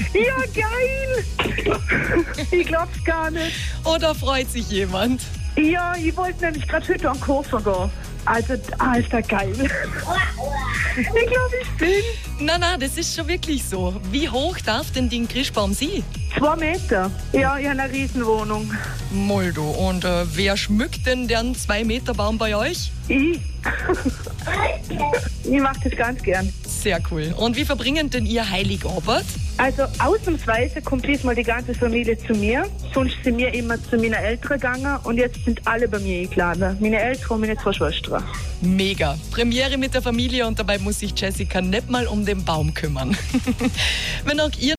Ja, geil! Ich glaub's gar nicht. Oder freut sich jemand? Ja, ich wollte nämlich gerade heute an den Koffer gehen. Also, ist das geil. Ich glaube, ich bin Na, das ist schon wirklich so. Wie hoch darf denn den Christbaum sein? 2 Meter. Ja, ich habe eine Riesenwohnung. Moldo. Und wer schmückt denn den 2-Meter-Baum bei euch? Ich. Ich mache das ganz gern. Sehr cool. Und wie verbringen denn ihr Heiligabend? Also ausnahmsweise kommt diesmal die ganze Familie zu mir. Sonst sind wir immer zu meinen Eltern gegangen und jetzt sind alle bei mir eingeladen. Meine Eltern und meine 2 Schwestern. Mega. Premiere mit der Familie und dabei muss sich Jessica nicht mal um den Baum kümmern. Wenn auch ihr